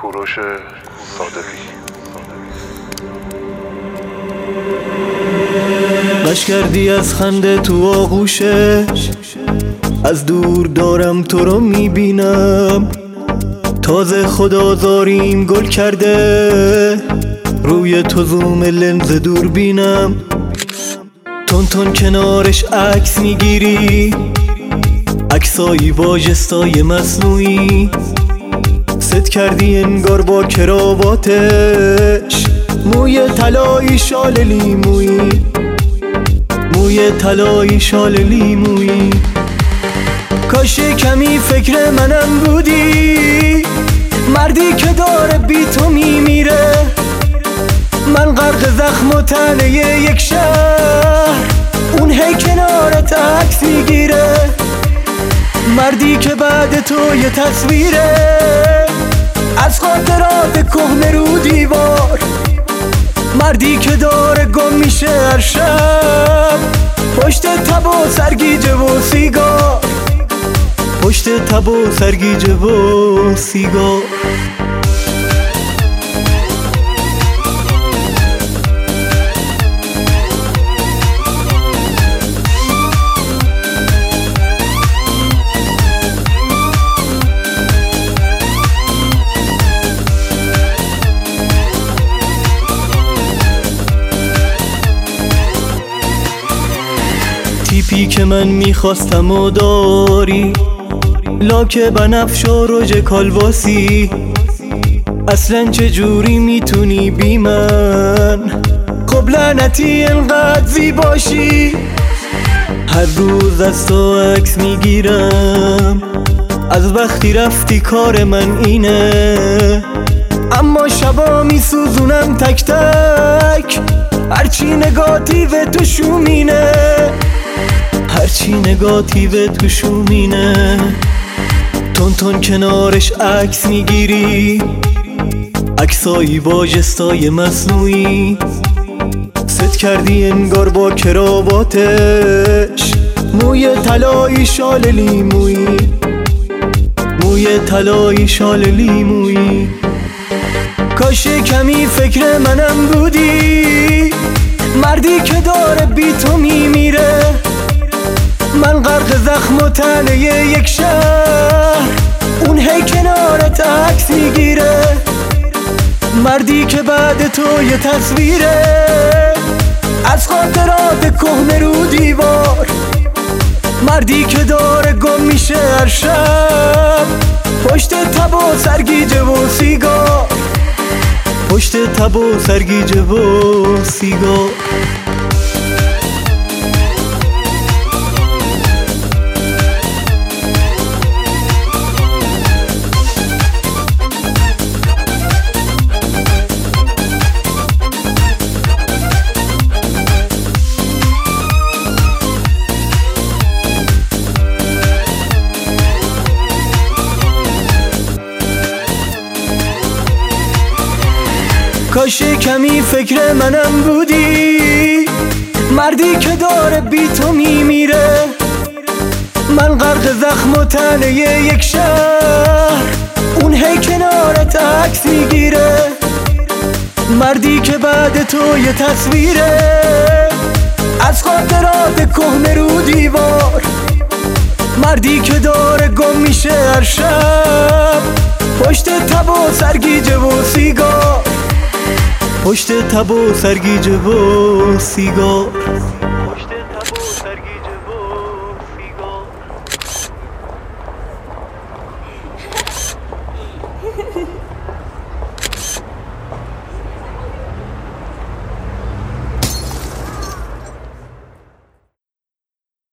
کوروش صادقی. قش کردی از خنده تو آغوشش، از دور دارم تو رو میبینم. تازه خدازاریم گل کرده، روی تو زوم لنز دور بینم. تون کنارش عکس میگیری، عکسایی با جستای مصنوعی. ست کردی انگار با کراواتش، موی طلایی شال لیمویی، موی طلایی شال لیمویی. کاش کمی فکر منم بودی، مردی که داره بی تو میمیره. من غرق زخم و تنه یک شهر، اون هی کنارت عکس میگیره. مردی که بعد تو یه تصویره از خاطرات کهنه رو دیوار. مردی که داره گم میشه هر شب، پشت تب و سرگیجه و سیگار، پشت تب و سرگیجه و سیگار. تیپی که من میخواستم و داری، لاک بنفش و رژ کالباسی. اصلا چجوری میتونی بی من خب لعنتی انقدر زیباشی؟ هر روز از تو عکس میگیرم، از وقتی رفتی کار من اینه. اما شبا میسوزونم تک تک، هرچی نگاتیو تو شومینه، هرچی نگاتیو تو شومینه. تون کنارش عکس میگیری، عکسایی با جستای مصنوعی. ست کردی انگار با کراواتش، موی طلایی شال لیمویی، موی طلایی شال لیمویی. کاش کمی فکر منم بودی، مردی که داره بی تو میمیره. من غرق زخم و تنه یک شهر، اون هی کنارت عکس میگیره. مردی که بعد تو یه تصویره از خاطرات کهنه رو دیوار. مردی که داره گم میشه هر شب، پشت تب و سرگیجه و سیگار، پشت تب و سرگیجه و سیگار. کاش کمی فکر منم بودی، مردی که داره بی تو میمیره. من غرق زخم و تنه یک شهر، اون هی کنارت عکس میگیره. مردی که بعد تو یه تصویره از خاطرات کهنه رو دیوار. مردی که داره گم میشه هر شب، پشت تب و سرگیجه و سیگار، پشت تب و سرگیجه و سیگار، پشت تب و سرگیجه و